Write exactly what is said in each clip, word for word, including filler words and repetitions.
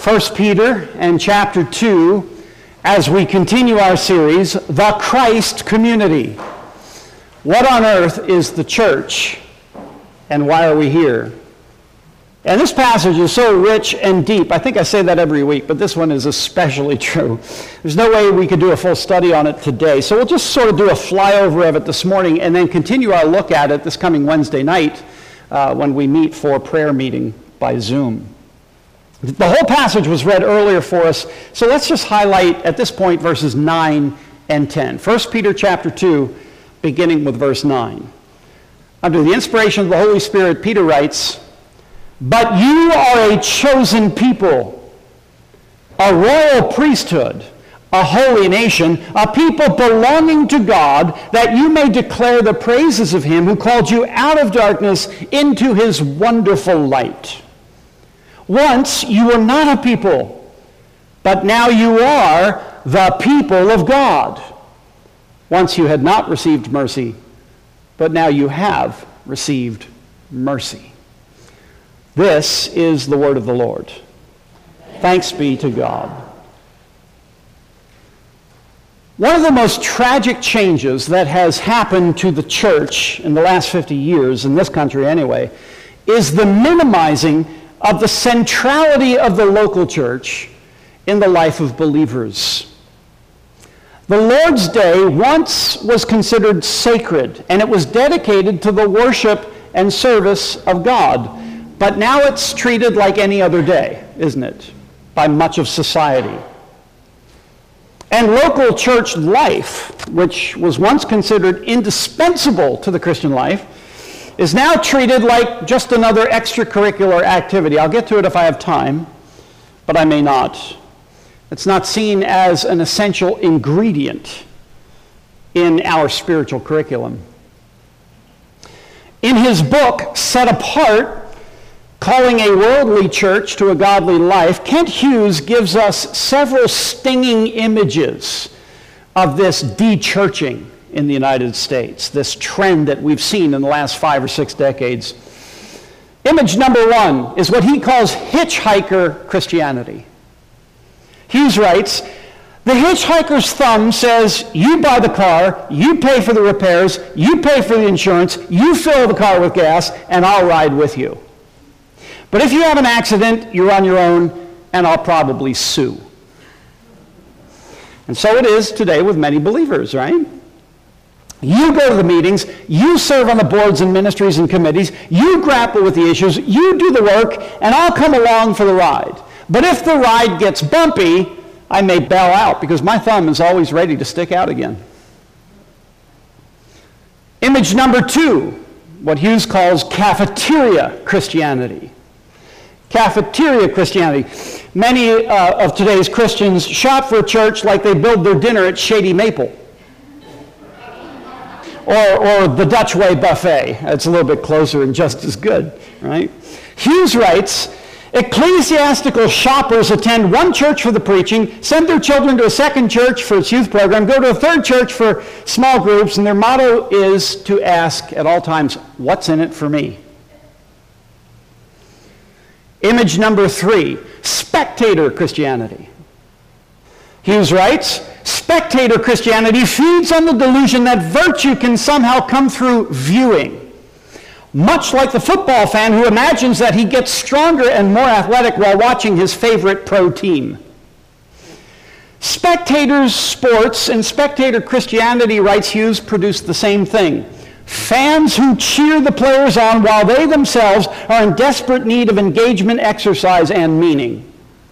First Peter and chapter two as we continue our series, The Christ Community. What on earth is the church and why are we here? And this passage is so rich and deep. I think I say that every week, but this one is especially true. There's no way we could do a full study on it today. So we'll just sort of do a flyover of it this morning and then continue our look at it this coming Wednesday night uh, when we meet for prayer meeting by Zoom. The whole passage was read earlier for us, so let's just highlight at this point verses nine and ten. First Peter chapter two, beginning with verse nine. Under the inspiration of the Holy Spirit, Peter writes, "But you are a chosen people, a royal priesthood, a holy nation, a people belonging to God, that you may declare the praises of him who called you out of darkness into his wonderful light. Once you were not a people, but now you are the people of God. Once you had not received mercy, but now you have received mercy." This is the word of the Lord. Thanks be to God. One of the most tragic changes that has happened to the church in the last fifty years, in this country anyway, is the minimizing of the centrality of the local church in the life of believers. The Lord's Day once was considered sacred, and it was dedicated to the worship and service of God. But now it's treated like any other day, isn't it, by much of society. And local church life, which was once considered indispensable to the Christian life, is now treated like just another extracurricular activity. I'll get to it if I have time, but I may not. It's not seen as an essential ingredient in our spiritual curriculum. In his book, Set Apart, Calling a Worldly Church to a Godly Life, Kent Hughes gives us several stinging images of this de-churching in the United States, this trend that we've seen in the last five or six decades. Image number one is what he calls hitchhiker Christianity. Hughes writes, "The hitchhiker's thumb says, you buy the car, you pay for the repairs, you pay for the insurance, you fill the car with gas, and I'll ride with you. But if you have an accident, you're on your own, and I'll probably sue." And so it is today with many believers, right? You go to the meetings, you serve on the boards and ministries and committees, you grapple with the issues, you do the work, and I'll come along for the ride. But if the ride gets bumpy, I may bail out because my thumb is always ready to stick out again. Image number two, what Hughes calls cafeteria Christianity. Cafeteria Christianity. Many uh, of today's Christians shop for a church like they build their dinner at Shady Maple. Or, or the Dutch Way buffet. It's a little bit closer and just as good, right? Hughes writes, "Ecclesiastical shoppers attend one church for the preaching, send their children to a second church for its youth program, go to a third church for small groups, and their motto is to ask at all times, what's in it for me?" Image number three, spectator Christianity. Hughes writes, "Spectator Christianity feeds on the delusion that virtue can somehow come through viewing. Much like the football fan who imagines that he gets stronger and more athletic while watching his favorite pro team. Spectators' sports and spectator Christianity," writes Hughes, "produce the same thing. Fans who cheer the players on while they themselves are in desperate need of engagement, exercise, and meaning."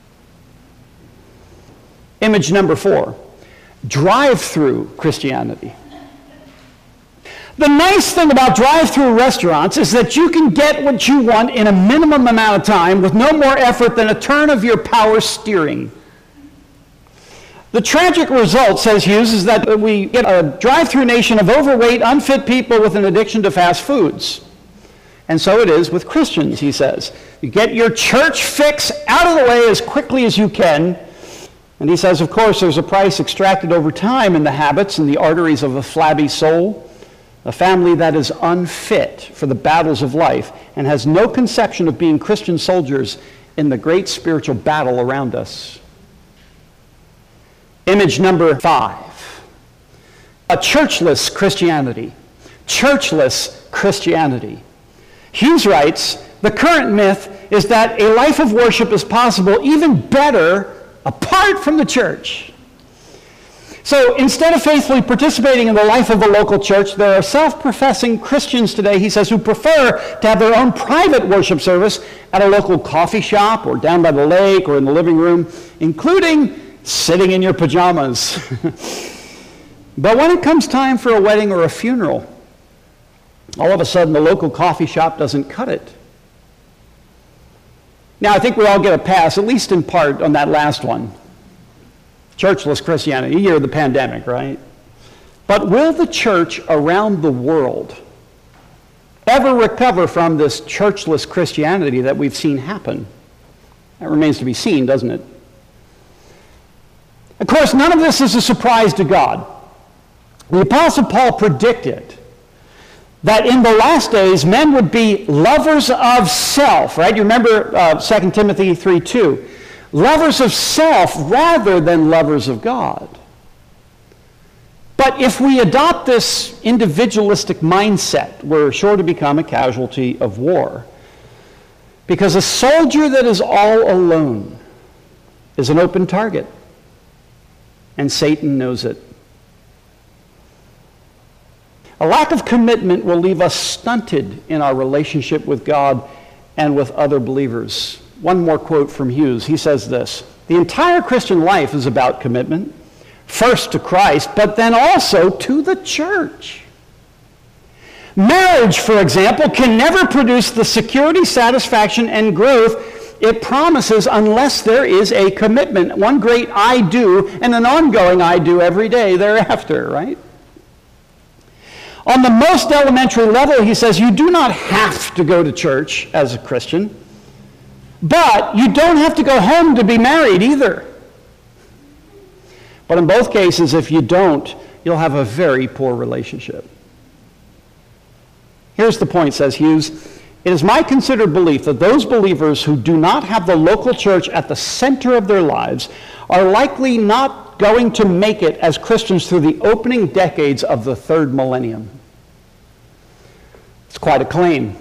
Image number four, drive-through Christianity. The nice thing about drive-through restaurants is that you can get what you want in a minimum amount of time with no more effort than a turn of your power steering. The tragic result, says Hughes, is that we get a drive-through nation of overweight, unfit people with an addiction to fast foods. And so it is with Christians, he says. You get your church fix out of the way as quickly as you can. And he says, of course, there's a price extracted over time in the habits and the arteries of a flabby soul. A family that is unfit for the battles of life and has no conception of being Christian soldiers in the great spiritual battle around us. Image number five, a churchless Christianity. Churchless Christianity. Hughes writes, the current myth is that a life of worship is possible even better apart from the church. So instead of faithfully participating in the life of a local church, there are self-professing Christians today, he says, who prefer to have their own private worship service at a local coffee shop or down by the lake or in the living room, including sitting in your pajamas. But when it comes time for a wedding or a funeral, all of a sudden the local coffee shop doesn't cut it. Now, I think we all get a pass, at least in part, on that last one. Churchless Christianity, year of the pandemic, right? But will the church around the world ever recover from this churchless Christianity that we've seen happen? That remains to be seen, doesn't it? Of course, none of this is a surprise to God. The Apostle Paul predicted that in the last days men would be lovers of self, right? You remember uh, Second Timothy three two. Lovers of self rather than lovers of God. But if we adopt this individualistic mindset, we're sure to become a casualty of war. Because a soldier that is all alone is an open target. And Satan knows it. A lack of commitment will leave us stunted in our relationship with God and with other believers. One more quote from Hughes. He says this, the entire Christian life is about commitment, first to Christ, but then also to the church. Marriage, for example, can never produce the security, satisfaction, and growth it promises unless there is a commitment, one great I do, and an ongoing I do every day thereafter, right? On the most elementary level, he says, you do not have to go to church as a Christian, but you don't have to go home to be married either. But in both cases, if you don't, you'll have a very poor relationship. Here's the point, says Hughes. It is my considered belief that those believers who do not have the local church at the center of their lives are likely not going to make it as Christians through the opening decades of the third millennium. It's quite a claim.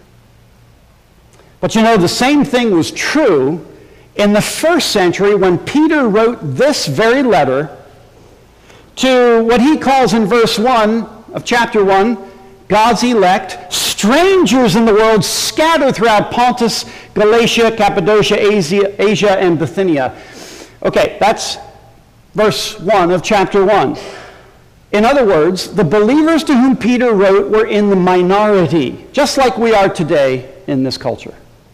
But you know, the same thing was true in the first century when Peter wrote this very letter to what he calls in verse one of chapter one, God's elect, strangers in the world scattered throughout Pontus, Galatia, Cappadocia, Asia, Asia and Bithynia. Okay, that's verse one of chapter one. In other words, the believers to whom Peter wrote were in the minority, just like we are today in this culture.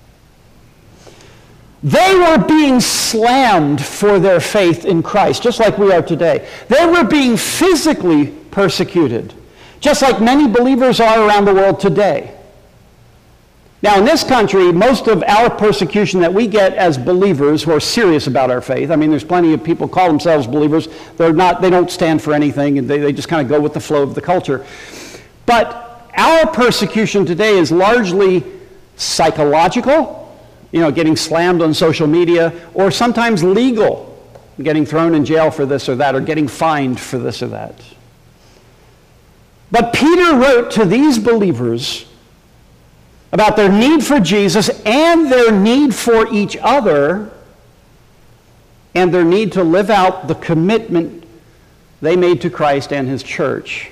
They were being slammed for their faith in Christ, just like we are today. They were being physically persecuted, just like many believers are around the world today. Now, in this country, most of our persecution that we get as believers who are serious about our faith, I mean, there's plenty of people call themselves believers. They're not, they don't stand for anything, and they, they just kind of go with the flow of the culture. But our persecution today is largely psychological, you know, getting slammed on social media, or sometimes legal, getting thrown in jail for this or that, or getting fined for this or that. But Peter wrote to these believers about their need for Jesus and their need for each other and their need to live out the commitment they made to Christ and his church.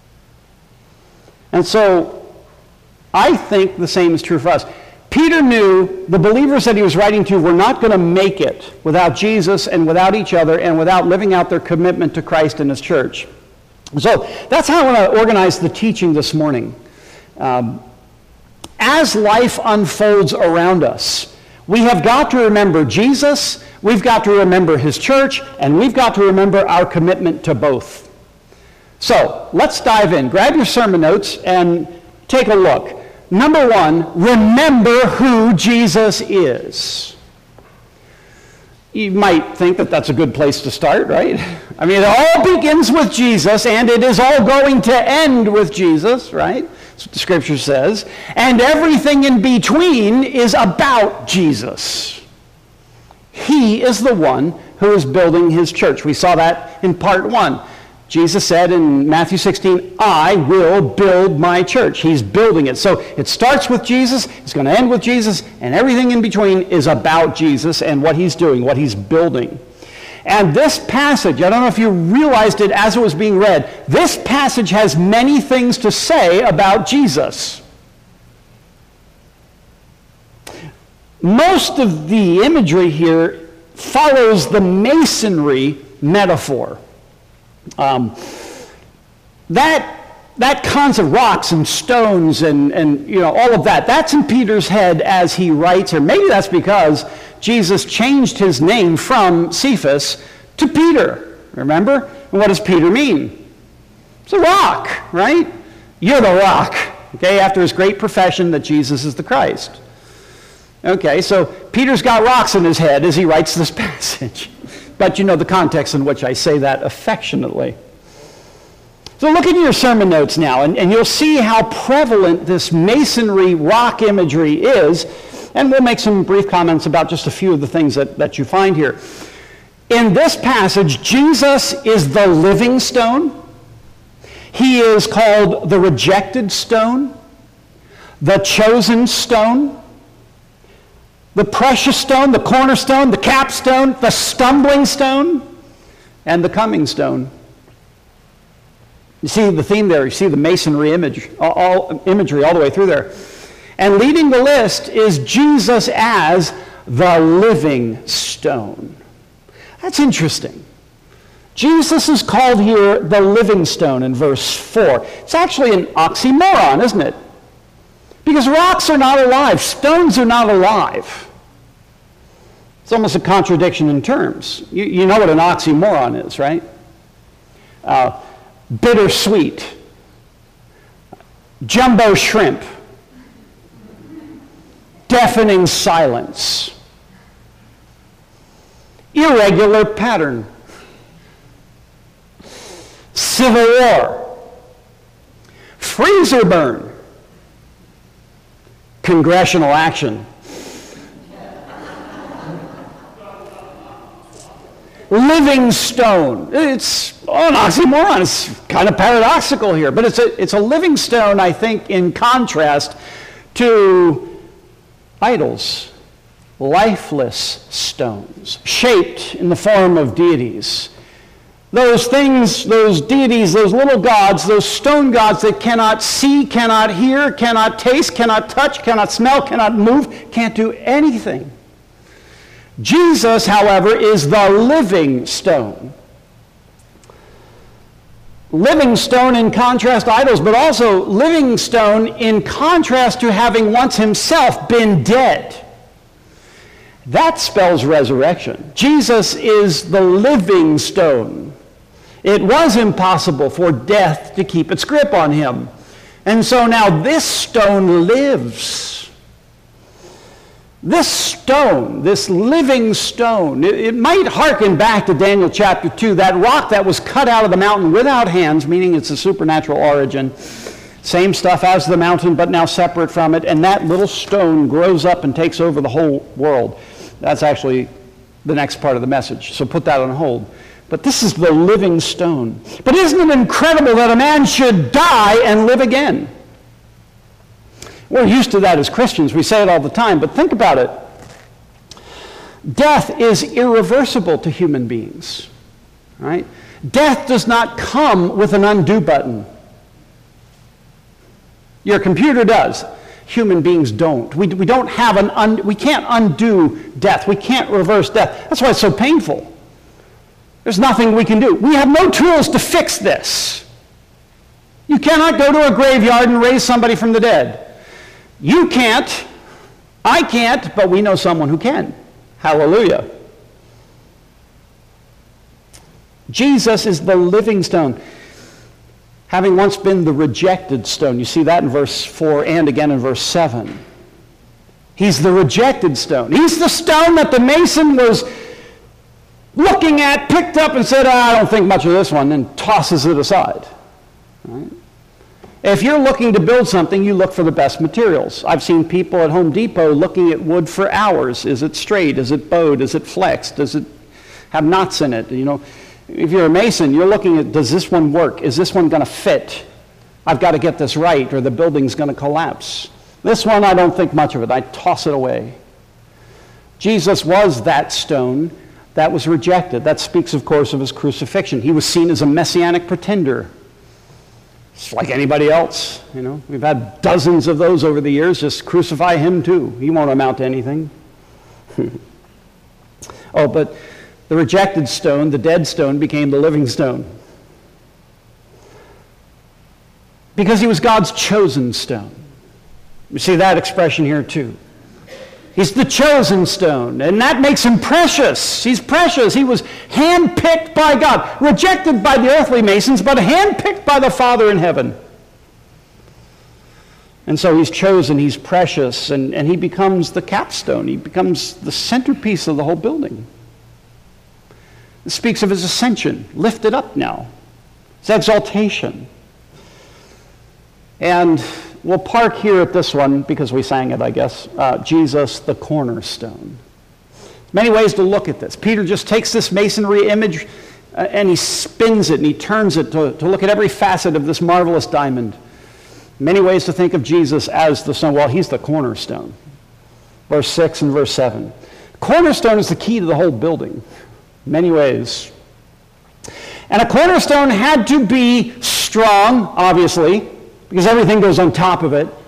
And so I think the same is true for us. Peter knew the believers that he was writing to were not going to make it without Jesus and without each other and without living out their commitment to Christ and his church. So that's how I want to organize the teaching this morning. Um, as life unfolds around us, we have got to remember Jesus, we've got to remember his church, and we've got to remember our commitment to both. So let's dive in. Grab your sermon notes and take a look. Number one, remember who Jesus is. You might think that that's a good place to start, right? I mean, it all begins with Jesus, and it is all going to end with Jesus, right? That's what the scripture says. And everything in between is about Jesus. He is the one who is building his church. We saw that in part one. Jesus said in Matthew sixteen, I will build my church. He's building it. So it starts with Jesus, it's going to end with Jesus, and everything in between is about Jesus and what he's doing, what he's building. And this passage, I don't know if you realized it as it was being read, this passage has many things to say about Jesus. Most of the imagery here follows the masonry metaphor. Um, that, that concept of rocks and stones and, and you know, all of that, that's in Peter's head as he writes here. Maybe that's because Jesus changed his name from Cephas to Peter. Remember? And what does Peter mean? It's a rock, right? You're the rock. Okay, after his great profession that Jesus is the Christ. Okay, so Peter's got rocks in his head as he writes this passage. But you know the context in which I say that affectionately. So look at your sermon notes now, and, and you'll see how prevalent this masonry rock imagery is, and we'll make some brief comments about just a few of the things that, that you find here. In this passage, Jesus is the living stone. He is called the rejected stone, the chosen stone, the precious stone, the cornerstone, the capstone, the stumbling stone, and the coming stone. You see the theme there. You see the masonry image, all, all imagery all the way through there. And leading the list is Jesus as the living stone. That's interesting. Jesus is called here the living stone in verse four. It's actually an oxymoron, isn't it? Because rocks are not alive. Stones are not alive. It's almost a contradiction in terms. You, you know what an oxymoron is, right? Uh, bittersweet. Jumbo shrimp. Deafening silence. Irregular pattern. Civil war. Freezer burn. Congressional action. Living stone. It's oh, an oxymoron. It's kind of paradoxical here, but it's a, it's a living stone, I think, in contrast to idols, lifeless stones, shaped in the form of deities. Those things, those deities, those little gods, those stone gods that cannot see, cannot hear, cannot taste, cannot touch, cannot smell, cannot move, can't do anything. Jesus, however, is the living stone. Living stone in contrast to idols, but also living stone in contrast to having once himself been dead. That spells resurrection. Jesus is the living stone. It was impossible for death to keep its grip on him. And so now this stone lives. This stone, this living stone, it, it might hearken back to Daniel chapter two, that rock that was cut out of the mountain without hands, meaning it's a supernatural origin. Same stuff as the mountain, but now separate from it, and that little stone grows up and takes over the whole world. That's actually the next part of the message, so put that on hold. But this is the living stone. But isn't it incredible that a man should die and live again? We're used to that as Christians. We say it all the time, but think about it. Death is irreversible to human beings, right? Death does not come with an undo button. Your computer does. Human beings don't. We, we don't have an, un, we can't undo death. We can't reverse death. That's why it's so painful. There's nothing we can do. We have no tools to fix this. You cannot go to a graveyard and raise somebody from the dead. You can't, I can't, but we know someone who can. Hallelujah. Jesus is the living stone, having once been the rejected stone. You see that in verse four and again in verse seven. He's the rejected stone. He's the stone that the mason was looking at, picked up and said, oh, I don't think much of this one, and tosses it aside. Right? If you're looking to build something, you look for the best materials. I've seen people at Home Depot looking at wood for hours. Is it straight? Is it bowed? Is it flexed? Does it have knots in it? You know, if you're a mason, you're looking at, does this one work? Is this one going to fit? I've got to get this right or the building's going to collapse. This one, I don't think much of it. I toss it away. Jesus was that stone that was rejected. That speaks, of course, of his crucifixion. He was seen as a messianic pretender. It's like anybody else, you know. We've had dozens of those over the years. Just crucify him too. He won't amount to anything. Oh, but the rejected stone, the dead stone, became the living stone. Because he was God's chosen stone. You see that expression here too. He's the chosen stone, and that makes him precious. He's precious. He was handpicked by God, rejected by the earthly masons, but handpicked by the Father in heaven. And so he's chosen, he's precious, and, and he becomes the capstone. He becomes the centerpiece of the whole building. It speaks of his ascension, lifted up now. His exaltation. And we'll park here at this one because we sang it, I guess. Uh, Jesus, the cornerstone. Many ways to look at this. Peter just takes this masonry image uh, and he spins it and he turns it to, to look at every facet of this marvelous diamond. Many ways to think of Jesus as the stone. Well, he's the cornerstone. Verse six and verse seven. Cornerstone is the key to the whole building. Many ways. And a cornerstone had to be strong, obviously, because everything goes on top of it.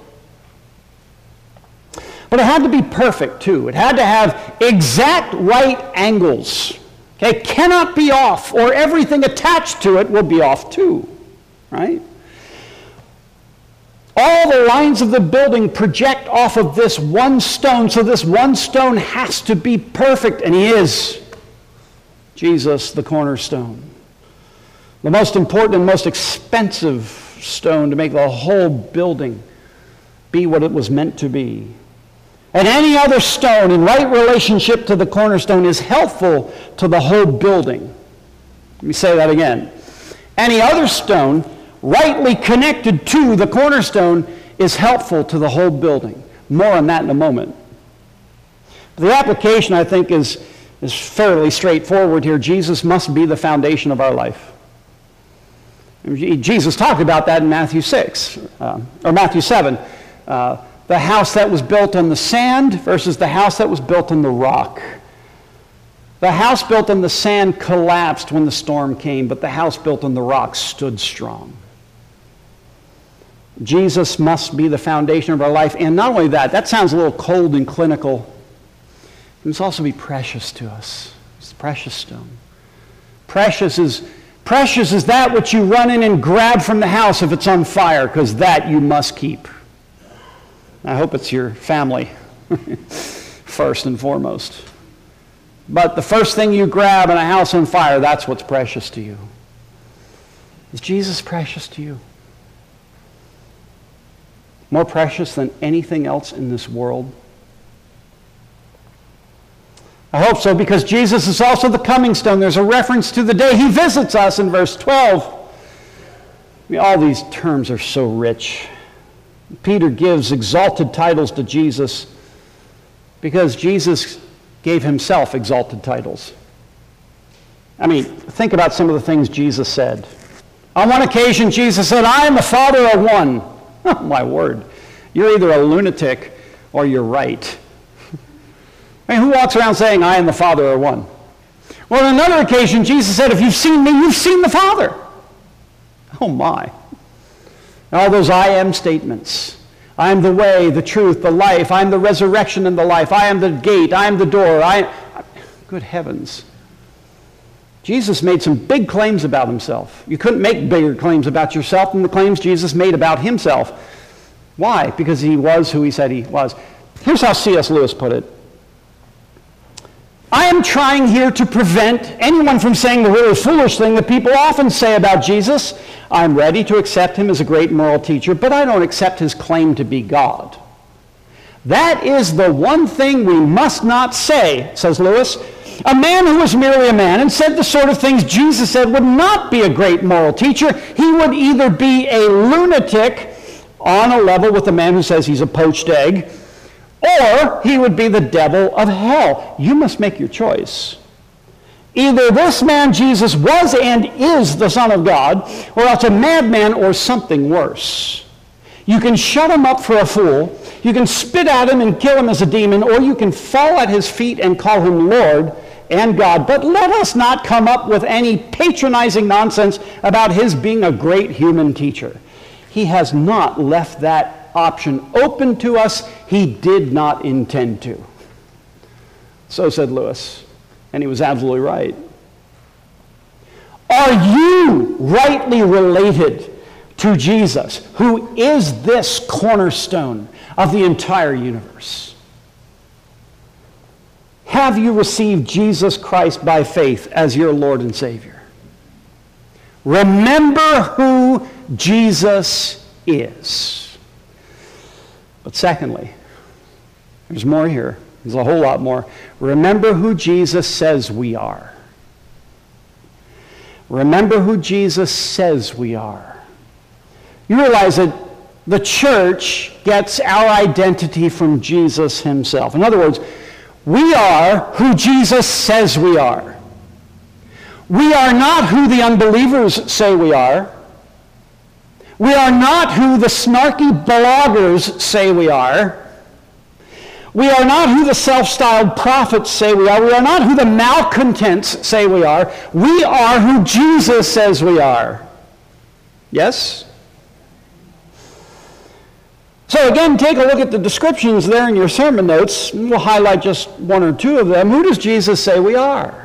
But it had to be perfect, too. It had to have exact right angles. Okay, it cannot be off, or everything attached to it will be off, too. Right? All the lines of the building project off of this one stone, so this one stone has to be perfect, and he is. Jesus, the cornerstone. The most important and most expensive stone to make the whole building be what it was meant to be. And any other stone in right relationship to the cornerstone is helpful to the whole building. Let me say that again. Any other stone rightly connected to the cornerstone is helpful to the whole building. More on that in a moment. The application, I think, is, is fairly straightforward here. Jesus must be the foundation of our life. Jesus talked about that in Matthew six, uh, or Matthew seven. Uh, the house that was built on the sand versus the house that was built on the rock. The house built on the sand collapsed when the storm came, but the house built on the rock stood strong. Jesus must be the foundation of our life. And not only that, that sounds a little cold and clinical. It must also be precious to us. It's the precious stone. Precious is Precious is that which you run in and grab from the house if it's on fire, because that you must keep. I hope it's your family, first and foremost. But the first thing you grab in a house on fire, that's what's precious to you. Is Jesus precious to you? More precious than anything else in this world? I hope so, because Jesus is also the coming stone. There's a reference to the day he visits us in verse twelve. I mean, all these terms are so rich. Peter gives exalted titles to Jesus because Jesus gave himself exalted titles. I mean, think about some of the things Jesus said. On one occasion, Jesus said, I and the Father are one. Oh, my word. You're either a lunatic or you're right. I mean, who walks around saying, I and the Father are one? Well, on another occasion, Jesus said, if you've seen me, you've seen the Father. Oh, my. All those I am statements. I am the way, the truth, the life. I am the resurrection and the life. I am the gate. I am the door. I. Good heavens. Jesus made some big claims about himself. You couldn't make bigger claims about yourself than the claims Jesus made about himself. Why? Because he was who he said he was. Here's how C S Lewis put it. I am trying here to prevent anyone from saying the really foolish thing that people often say about Jesus. I'm ready to accept him as a great moral teacher, but I don't accept his claim to be God. That is the one thing we must not say, says Lewis. A man who was merely a man and said the sort of things Jesus said would not be a great moral teacher. He would either be a lunatic on a level with the man who says he's a poached egg, or he would be the devil of hell. You must make your choice. Either this man Jesus was and is the Son of God, or else a madman or something worse. You can shut him up for a fool, you can spit at him and kill him as a demon, or you can fall at his feet and call him Lord and God. But let us not come up with any patronizing nonsense about his being a great human teacher. He has not left that option open to us. He did not intend to. So said Lewis, and he was absolutely right. Are you rightly related to Jesus, who is this cornerstone of the entire universe? Have you received Jesus Christ by faith as your Lord and Savior? Remember who Jesus is. But secondly, there's more here. There's a whole lot more. Remember who Jesus says we are. Remember who Jesus says we are. You realize that the church gets our identity from Jesus himself. In other words, we are who Jesus says we are. We are not who the unbelievers say we are. We are not who the snarky bloggers say we are. We are not who the self-styled prophets say we are. We are not who the malcontents say we are. We are who Jesus says we are. Yes? So again, take a look at the descriptions there in your sermon notes. We'll highlight just one or two of them. Who does Jesus say we are?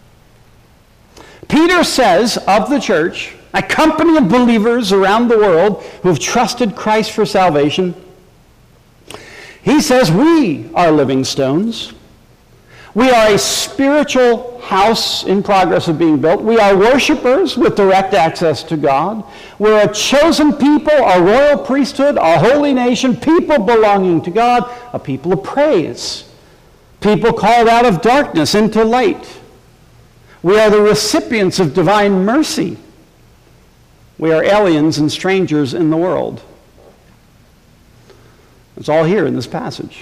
Peter says of the church, a company of believers around the world who have trusted Christ for salvation, he says we are living stones. We are a spiritual house in progress of being built. We are worshipers with direct access to God. We're a chosen people, a royal priesthood, a holy nation, people belonging to God, a people of praise, people called out of darkness into light. We are the recipients of divine mercy. We are aliens and strangers in the world. It's all here in this passage.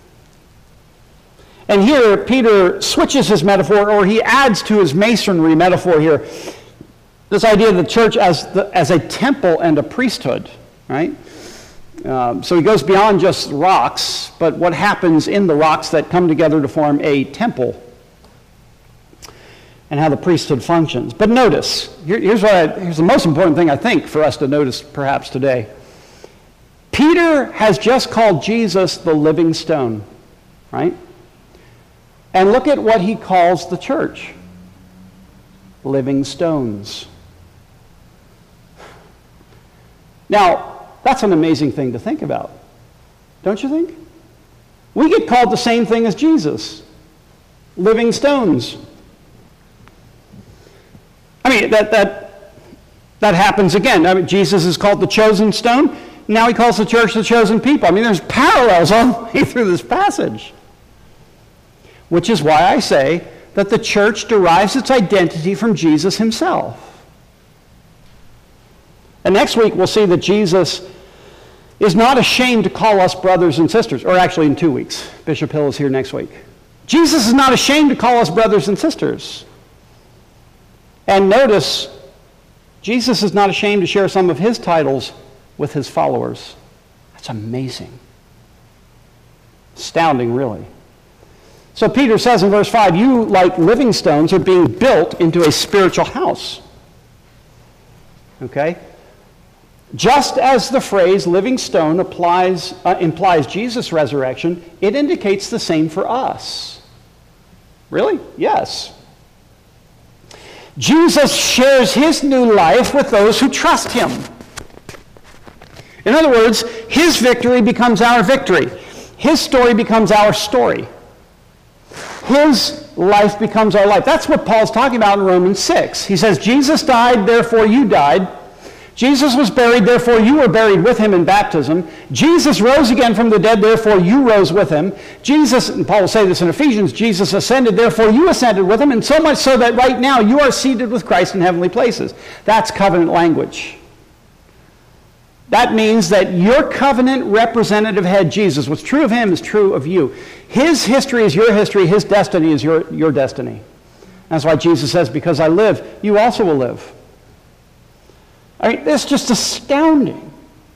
And here, Peter switches his metaphor, or he adds to his masonry metaphor here, this idea of the church as, the, as a temple and a priesthood, right? Um, so he goes beyond just rocks, but what happens in the rocks that come together to form a temple, and how the priesthood functions. But notice, here, here's, what I, here's the most important thing I think for us to notice perhaps today. Peter has just called Jesus the living stone, right? And look at what he calls the church. Living stones. Now, that's an amazing thing to think about, don't you think? We get called the same thing as Jesus. Living stones. I mean, that, that, that happens again. I mean, Jesus is called the chosen stone. Now he calls the church the chosen people. I mean, there's parallels all the way through this passage. Which is why I say that the church derives its identity from Jesus himself. And next week we'll see that Jesus is not ashamed to call us brothers and sisters. Or actually in two weeks. Bishop Hill is here next week. Jesus is not ashamed to call us brothers and sisters. And notice, Jesus is not ashamed to share some of his titles with his followers. That's amazing. Astounding, really. So Peter says in verse five, you, like living stones, are being built into a spiritual house. Okay? Just as the phrase living stone applies, uh, implies Jesus' resurrection, it indicates the same for us. Really? Yes. Jesus shares his new life with those who trust him. In other words, his victory becomes our victory. His story becomes our story. His life becomes our life. That's what Paul's talking about in Romans six. He says, Jesus died, therefore you died. Jesus was buried, therefore you were buried with him in baptism. Jesus rose again from the dead, therefore you rose with him. Jesus, and Paul will say this in Ephesians, Jesus ascended, therefore you ascended with him, and so much so that right now you are seated with Christ in heavenly places. That's covenant language. That means that your covenant representative head, Jesus, what's true of him is true of you. His history is your history. His destiny is your, your destiny. That's why Jesus says, because I live, you also will live. I mean, it's just astounding.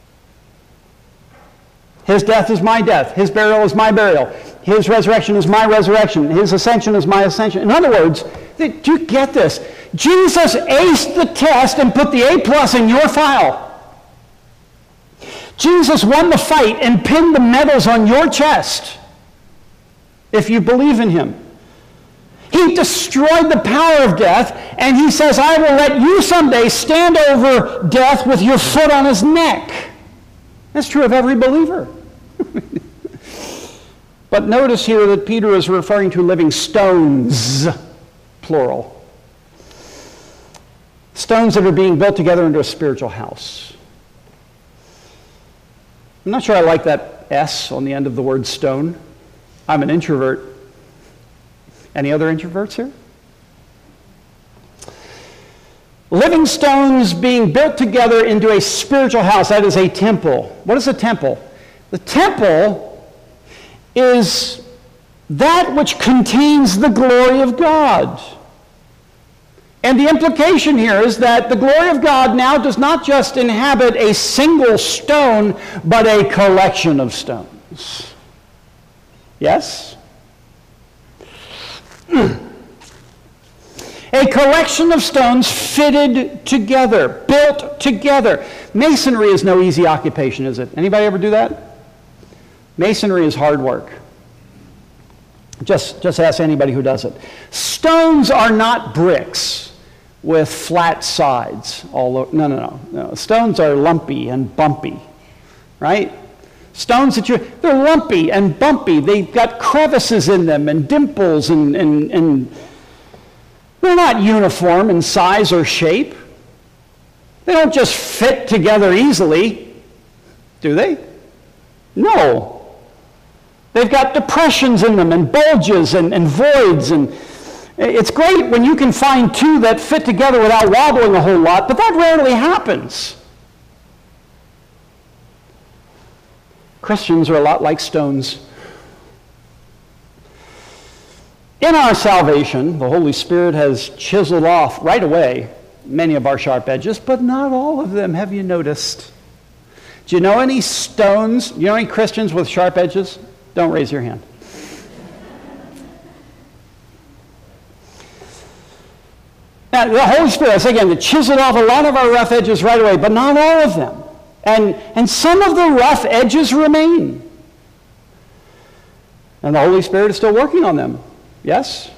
His death is my death. His burial is my burial. His resurrection is my resurrection. His ascension is my ascension. In other words, do you get this? Jesus aced the test and put the A plus in your file. Jesus won the fight and pinned the medals on your chest if you believe in him. He destroyed the power of death, and he says, I will let you someday stand over death with your foot on his neck. That's true of every believer. But notice here that Peter is referring to living stones, plural. Stones that are being built together into a spiritual house. I'm not sure I like that S on the end of the word stone. I'm an introvert. Any other introverts here? Living stones being built together into a spiritual house, that is a temple. What is a temple? The temple is that which contains the glory of God. And the implication here is that the glory of God now does not just inhabit a single stone, but a collection of stones. Yes? A collection of stones fitted together, built together. Masonry is no easy occupation, is it? Anybody ever do that? Masonry is hard work. Just, just ask anybody who does it. Stones are not bricks with flat sides. All over. No, no, no, no. Stones are lumpy and bumpy, right? Stones that you, they're lumpy and bumpy. They've got crevices in them and dimples, and, and, and they're not uniform in size or shape. They don't just fit together easily, do they? No. They've got depressions in them and bulges and, and voids. And it's great when you can find two that fit together without wobbling a whole lot, but that rarely happens. Christians are a lot like stones. In our salvation, the Holy Spirit has chiseled off right away many of our sharp edges, but not all of them. Have you noticed? Do you know any stones? Do you know any Christians with sharp edges? Don't raise your hand. Now, the Holy Spirit, again, chiseled off a lot of our rough edges right away, but not all of them. And, and some of the rough edges remain. And the Holy Spirit is still working on them. Yes?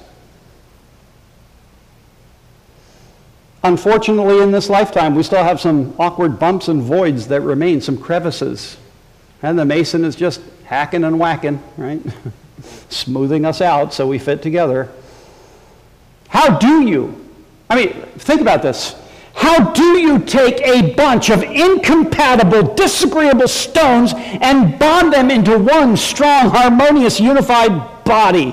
Unfortunately, in this lifetime, we still have some awkward bumps and voids that remain, some crevices. And the mason is just hacking and whacking, right? Smoothing us out so we fit together. How do you, I mean, think about this. How do you take a bunch of incompatible, disagreeable stones and bond them into one strong, harmonious, unified body?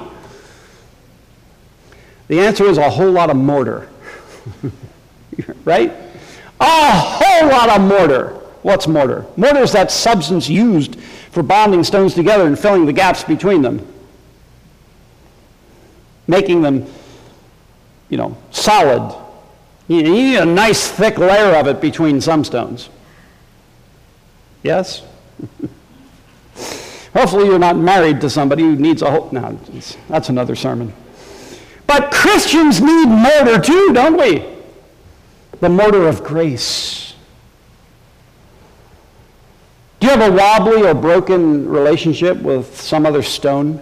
The answer is a whole lot of mortar. Right? A whole lot of mortar. What's mortar? Mortar is that substance used for bonding stones together and filling the gaps between them. Making them, you know, solid. You need a nice thick layer of it between some stones. Yes? Hopefully you're not married to somebody who needs a whole... No, that's another sermon. But Christians need mortar too, don't we? The mortar of grace. Do you have a wobbly or broken relationship with some other stone?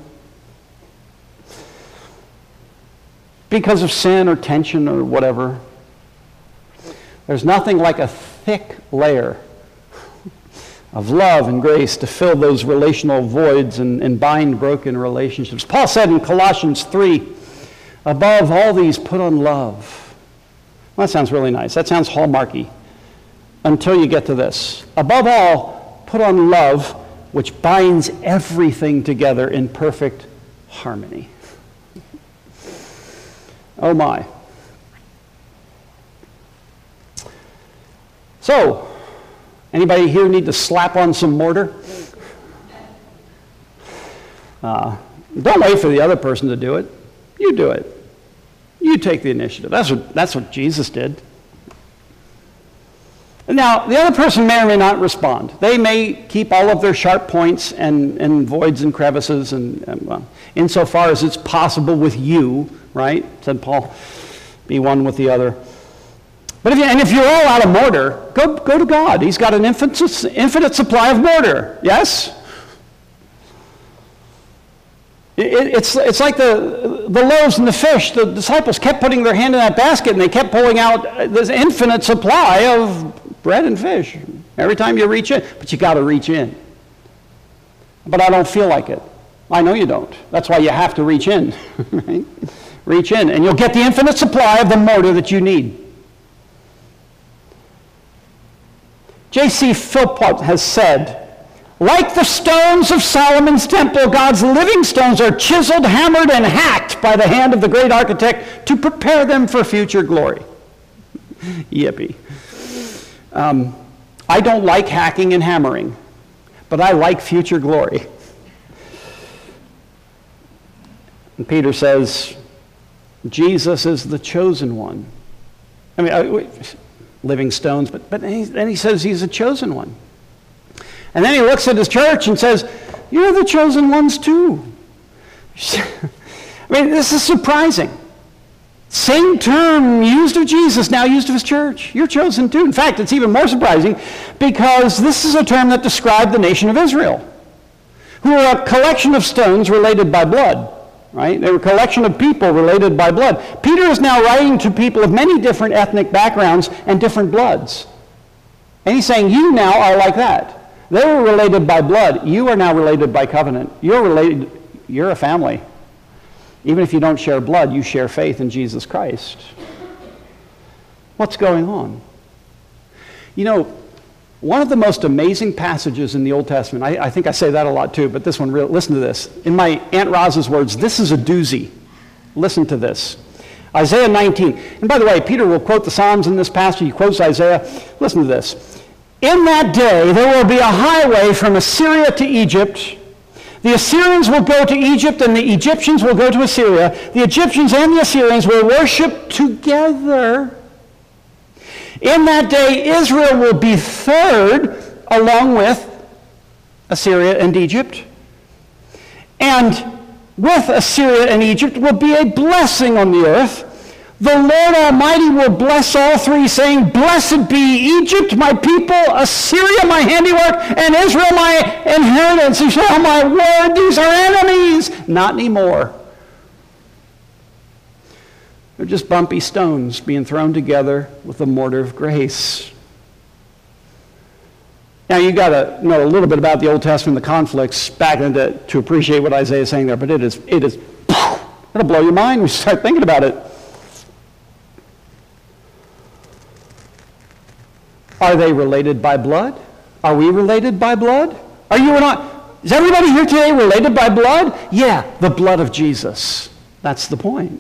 Because of sin or tension or whatever. There's nothing like a thick layer of love and grace to fill those relational voids and, and bind broken relationships. Paul said in Colossians three, above all these, put on love. Well, that sounds really nice. That sounds hallmarky. Until you get to this. Above all, put on love, which binds everything together in perfect harmony. Oh my. So, Anybody here need to slap on some mortar? Uh, don't wait for the other person to do it. You do it. You take the initiative. That's what, that's what Jesus did. Now, the other person may or may not respond. They may keep all of their sharp points and, and voids and crevices, and, and well, insofar as it's possible with you, right? Said Paul, be one with the other. But if you, and if you're all out of mortar, go, go to God. He's got an infinite, infinite supply of mortar. Yes? It, it's, it's like the, the loaves and the fish. The disciples kept putting their hand in that basket, and they kept pulling out this infinite supply of bread and fish every time you reach in. But you got to reach in. But I don't feel like it. I know you don't. That's why you have to reach in. Right? Reach in, and you'll get the infinite supply of the mortar that you need. J C Philpott has said, like the stones of Solomon's temple, God's living stones are chiseled, hammered, and hacked by the hand of the great architect to prepare them for future glory. Yippee. Um, I don't like hacking and hammering, but I like future glory. And Peter says, Jesus is the chosen one. I mean, I, living stones, but, but he, then he says he's a chosen one. And then he looks at his church and says, you're the chosen ones too. I mean, this is surprising. Same term used of Jesus, now used of his church. You're chosen too. In fact, it's even more surprising because this is a term that described the nation of Israel, who are a collection of stones related by blood. Right? They were a collection of people related by blood. Peter is now writing to people of many different ethnic backgrounds and different bloods. And he's saying, you now are like that. They were related by blood. You are now related by covenant. You're related, you're a family. Even if you don't share blood, you share faith in Jesus Christ. What's going on? You know, one of the most amazing passages in the Old Testament, I, I think I say that a lot too, but this one, real, listen to this. In my Aunt Roz's words, this is a doozy. Listen to this. Isaiah nineteen. And by the way, Peter will quote the Psalms in this passage. He quotes Isaiah. Listen to this. In that day, there will be a highway from Assyria to Egypt. The Assyrians will go to Egypt, and the Egyptians will go to Assyria. The Egyptians and the Assyrians will worship together. In that day, Israel will be third along with Assyria and Egypt. And with Assyria and Egypt will be a blessing on the earth. The Lord Almighty will bless all three, saying, blessed be Egypt, my people, Assyria, my handiwork, and Israel, my inheritance. He said, oh my word, these are enemies. Not anymore. They're just bumpy stones being thrown together with the mortar of grace. Now, you've got to know a little bit about the Old Testament, the conflicts back into to appreciate what Isaiah is saying there, but it is, it is, it'll blow your mind when you start thinking about it. Are they related by blood? Are we related by blood? Are you or not? Is everybody here today related by blood? Yeah, the blood of Jesus. That's the point.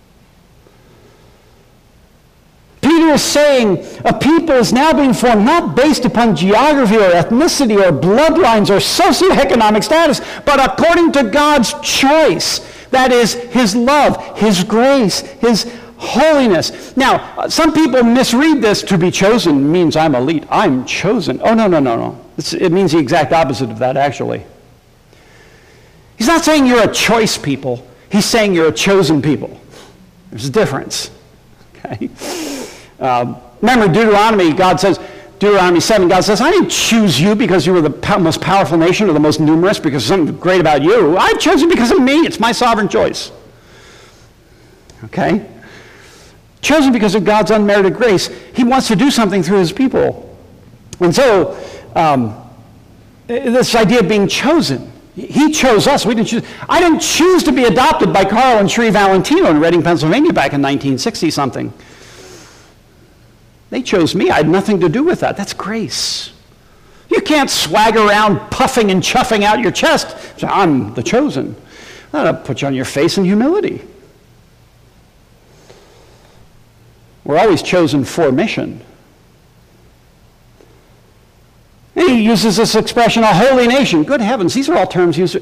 Peter is saying a people is now being formed not based upon geography or ethnicity or bloodlines or socioeconomic status, but according to God's choice. That is his love, his grace, his holiness. Now, some people misread this. To be chosen means I'm elite. I'm chosen. Oh, no, no, no, no. It's, it means the exact opposite of that, actually. He's not saying you're a choice people. He's saying you're a chosen people. There's a difference. Okay? Uh, remember Deuteronomy, God says, Deuteronomy seven, God says, I didn't choose you because you were the po- most powerful nation or the most numerous because something great about you. I chose you because of me. It's my sovereign choice. Okay? Chosen because of God's unmerited grace. He wants to do something through his people. And so, um, this idea of being chosen, he chose us. We didn't choose. I didn't choose to be adopted by Carl and Sri Valentino in Reading, Pennsylvania back in nineteen sixty something. They chose me. I had nothing to do with that. That's grace. You can't swag around puffing and chuffing out your chest. So I'm the chosen. That'll put you on your face in humility. We're always chosen for mission. uses this expression, a holy nation. Good heavens, these are all terms used.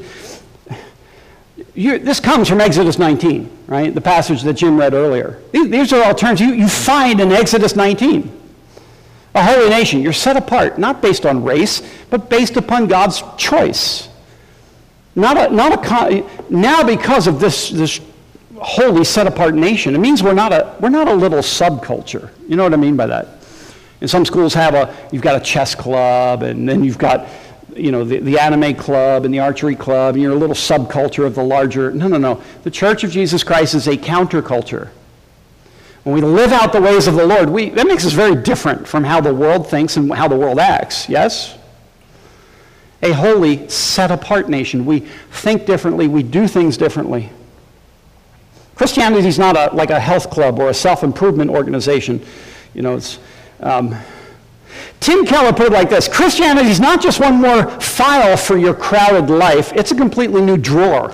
You, this comes from Exodus nineteen, right? The passage that Jim read earlier. These, these are all terms you, you find in Exodus nineteen. A holy nation, you're set apart, not based on race, but based upon God's choice. Not a, not a, now because of this, this holy set-apart nation, it means we're not a, we're not a little subculture. You know what I mean by that? And some schools have a, you've got a chess club, and then you've got, you know, the, the anime club and the archery club, and you're a little subculture of the larger. No, no, no. The Church of Jesus Christ is a counterculture. When we live out the ways of the Lord, we, that makes us very different from how the world thinks and how the world acts, yes? A holy, set-apart nation. We think differently, we do things differently. Christianity is not a, like a health club or a self-improvement organization. You know, it's... Um, Tim Keller put it like this: Christianity is not just one more file for your crowded life, it's a completely new drawer.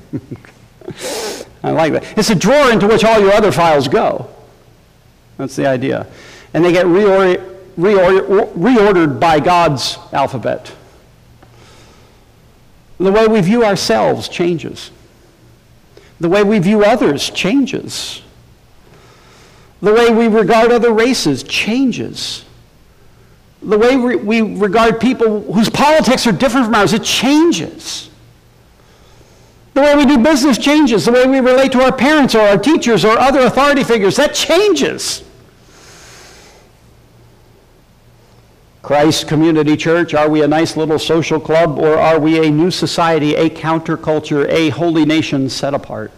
I like that. It's a drawer into which all your other files go. That's the idea. And they get reor reor reordered by God's alphabet. The way we view ourselves changes. The way we view others changes. The way we regard other races changes. The way we, we regard people whose politics are different from ours, it changes. The way we do business changes. The way we relate to our parents or our teachers or other authority figures, that changes. Christ Community Church, are we a nice little social club, or are we a new society, a counterculture, a holy nation set apart?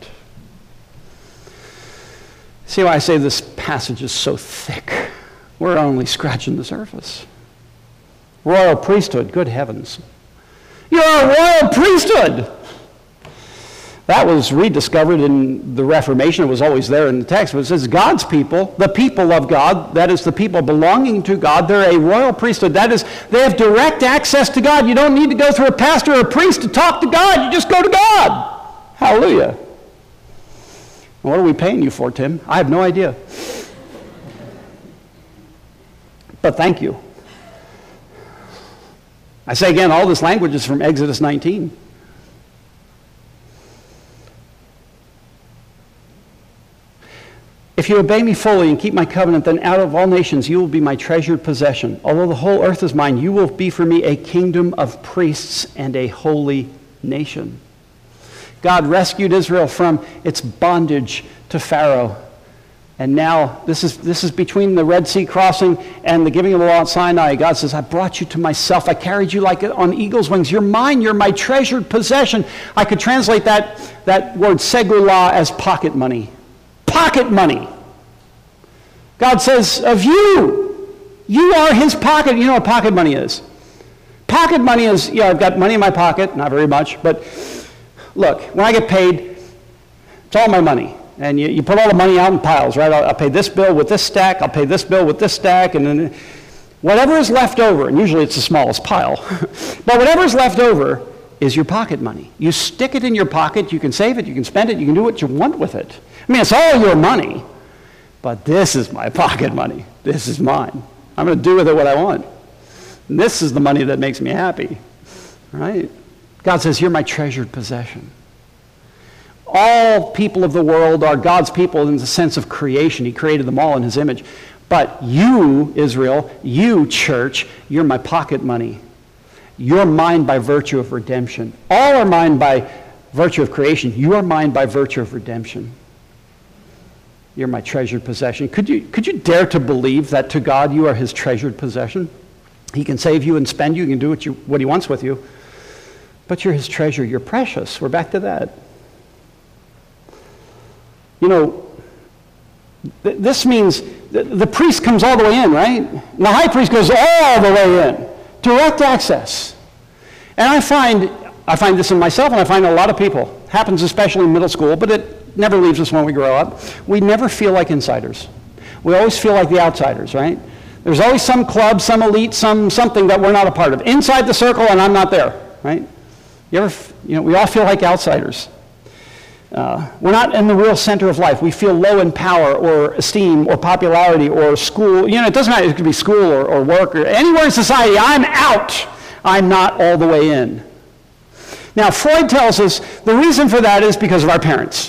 See why I say this passage is so thick? We're only scratching the surface. Royal priesthood, good heavens. You're a royal priesthood! That was rediscovered in the Reformation. It was always there in the text, but it says God's people, the people of God, that is the people belonging to God, they're a royal priesthood. That is, they have direct access to God. You don't need to go through a pastor or a priest to talk to God. You just go to God. Hallelujah. What are we paying you for, Tim? I have no idea. But thank you. I say again, all this language is from Exodus nineteen. If you obey me fully and keep my covenant, then out of all nations you will be my treasured possession. Although the whole earth is mine, you will be for me a kingdom of priests and a holy nation. God rescued Israel from its bondage to Pharaoh. And now, this is, this is between the Red Sea crossing and the giving of the law at Sinai. God says, I brought you to myself. I carried you like on eagle's wings. You're mine. You're my treasured possession. I could translate that, that word segulah as pocket money. Pocket money. God says of you, you are his pocket. You know what pocket money is? Pocket money is, yeah, I've got money in my pocket, not very much, but look, when I get paid, it's all my money. And you, you put all the money out in piles, right? I'll, I'll pay this bill with this stack, I'll pay this bill with this stack, and then whatever is left over, and usually it's the smallest pile, but whatever is left over is your pocket money. You stick it in your pocket, you can save it, you can spend it, you can do what you want with it. I mean, it's all your money, but this is my pocket money. This is mine. I'm going to do with it what I want. And this is the money that makes me happy, right? God says, you're my treasured possession. All people of the world are God's people in the sense of creation. He created them all in his image. But you, Israel, you, church, you're my pocket money. You're mine by virtue of redemption. All are mine by virtue of creation. You are mine by virtue of redemption. You're my treasured possession. Could you, could you dare to believe that to God you are his treasured possession? He can save you and spend you. He can do what, you, what he wants with you. But you're his treasure. You're precious. We're back to that. You know, th this means th the priest comes all the way in, right? And the high priest goes all the way in. Direct access. And I find, I find this in myself, and I find a lot of people. Happens especially in middle school, but it never leaves us when we grow up. We never feel like insiders. We always feel like the outsiders, right? There's always some club, some elite, some something that we're not a part of. Inside the circle, and I'm not there, right? You ever, you know, we all feel like outsiders. Uh, we're not in the real center of life. We feel low in power or esteem or popularity or school. You know, it doesn't matter. It could be school or, or work or anywhere in society. I'm out. I'm not all the way in. Now, Freud tells us the reason for that is because of our parents.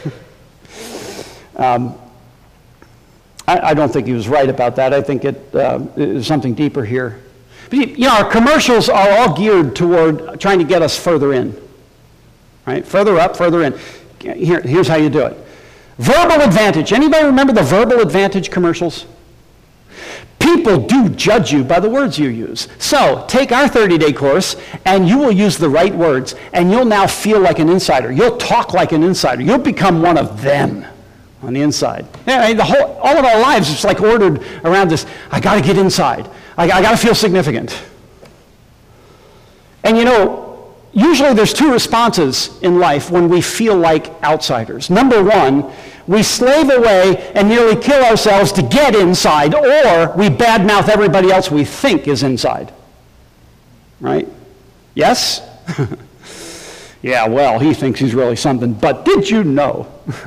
um, I, I don't think he was right about that. I think it uh, is something deeper here. But, you know, our commercials are all geared toward trying to get us further in. Right? Further up, further in. Here, here's how you do it. Verbal advantage. Anybody remember the verbal advantage commercials? People do judge you by the words you use. So, take our thirty-day course, and you will use the right words, and you'll now feel like an insider. You'll talk like an insider. You'll become one of them on the inside. Yeah, the whole, all of our lives is like ordered around this, I got to get inside. I, I got to feel significant. And you know, usually there's two responses in life when we feel like outsiders. Number one, we slave away and nearly kill ourselves to get inside, or we badmouth everybody else we think is inside. Right? Yes? Yeah, well, he thinks he's really something, but did you know?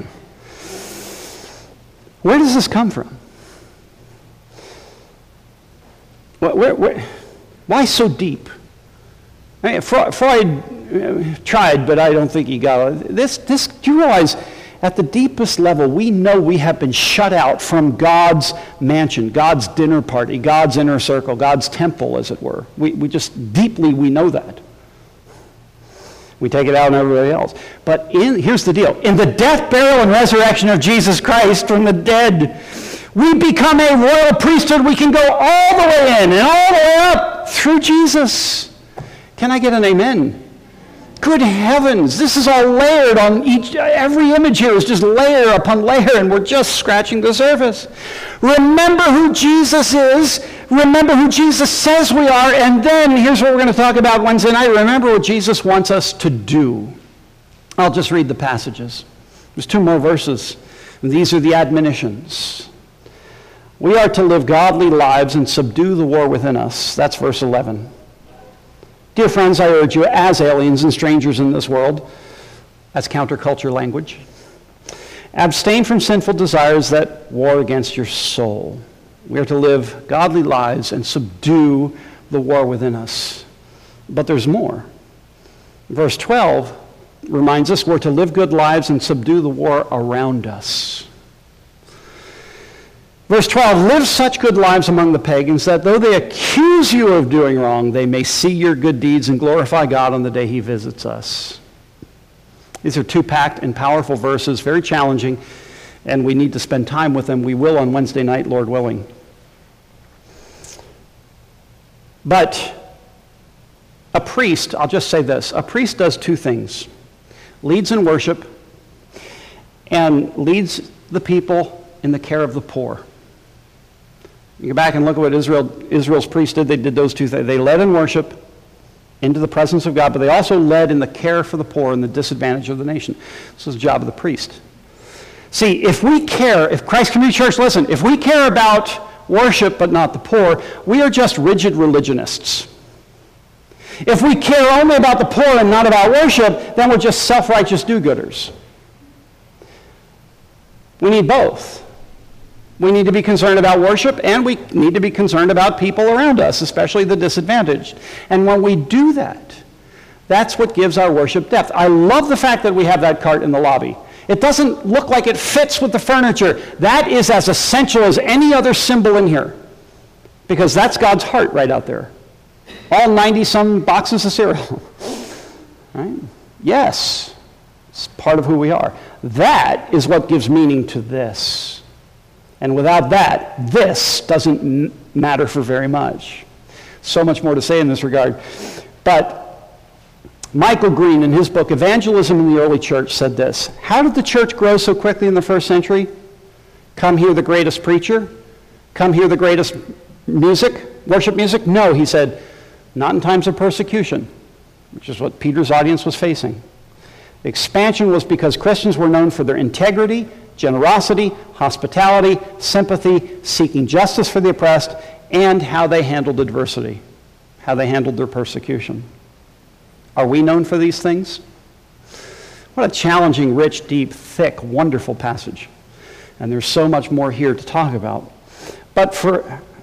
Where does this come from? Where, where, where, why so deep? I mean, Freud, Freud tried, but I don't think he got it. This, this, do you realize, at the deepest level, we know we have been shut out from God's mansion, God's dinner party, God's inner circle, God's temple, as it were. We, we just, deeply, we know that. We take it out on everybody else. But in, here's the deal. In the death, burial, and resurrection of Jesus Christ from the dead, we become a royal priesthood. We can go all the way in and all the way up through Jesus. Can I get an amen? Good heavens, this is all layered on each, every image here is just layer upon layer, and we're just scratching the surface. Remember who Jesus is, remember who Jesus says we are, and then here's what we're going to talk about Wednesday night. Remember what Jesus wants us to do. I'll just read the passages. There's two more verses, and these are the admonitions. We are to live godly lives and subdue the war within us. That's verse eleven. Dear friends, I urge you, as aliens and strangers in this world, that's counterculture language, abstain from sinful desires that war against your soul. We are to live godly lives and subdue the war within us. But there's more. Verse twelve reminds us we're to live good lives and subdue the war around us. Verse twelve, live such good lives among the pagans that though they accuse you of doing wrong, they may see your good deeds and glorify God on the day he visits us. These are two packed and powerful verses, very challenging, and we need to spend time with them. We will on Wednesday night, Lord willing. But a priest, I'll just say this, a priest does two things. Leads in worship and leads the people in the care of the poor. You go back and look at what Israel, Israel's priests did. They did those two things. They led in worship into the presence of God, but they also led in the care for the poor and the disadvantaged of the nation. This is the job of the priest. See, if we care, if Christ Community Church, listen, if we care about worship but not the poor, we are just rigid religionists. If we care only about the poor and not about worship, then we're just self-righteous do-gooders. We need both. We need to be concerned about worship, and we need to be concerned about people around us, especially the disadvantaged. And when we do that, that's what gives our worship depth. I love the fact that we have that cart in the lobby. It doesn't look like it fits with the furniture. That is as essential as any other symbol in here, because that's God's heart right out there. All ninety-some boxes of cereal. Right? Yes, it's part of who we are. That is what gives meaning to this. And without that, this doesn't m- matter for very much. So much more to say in this regard. But Michael Green, in his book, Evangelism in the Early Church, said this. How did the church grow so quickly in the first century? Come hear the greatest preacher? Come hear the greatest music, worship music? No, he said, not in times of persecution, which is what Peter's audience was facing. The expansion was because Christians were known for their integrity, generosity, hospitality, sympathy, seeking justice for the oppressed, and how they handled adversity, how they handled their persecution. Are we known for these things? What a challenging, rich, deep, thick, wonderful passage. And there's so much more here to talk about. But for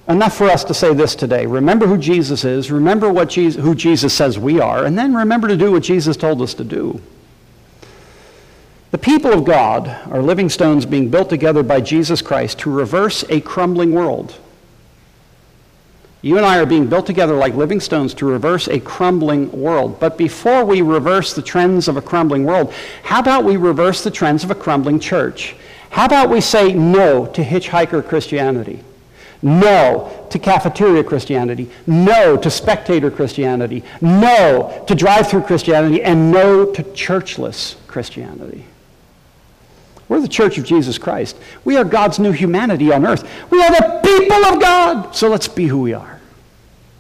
enough for us to say this today. Remember who Jesus is, remember what Jesus, who Jesus says we are, and then remember to do what Jesus told us to do. The people of God are living stones being built together by Jesus Christ to reverse a crumbling world. You and I are being built together like living stones to reverse a crumbling world. But before we reverse the trends of a crumbling world, how about we reverse the trends of a crumbling church? How about we say no to hitchhiker Christianity? No to cafeteria Christianity. No to spectator Christianity. No to drive-through Christianity. And no to churchless Christianity. We're the Church of Jesus Christ. We are God's new humanity on earth. We are the people of God. So let's be who we are.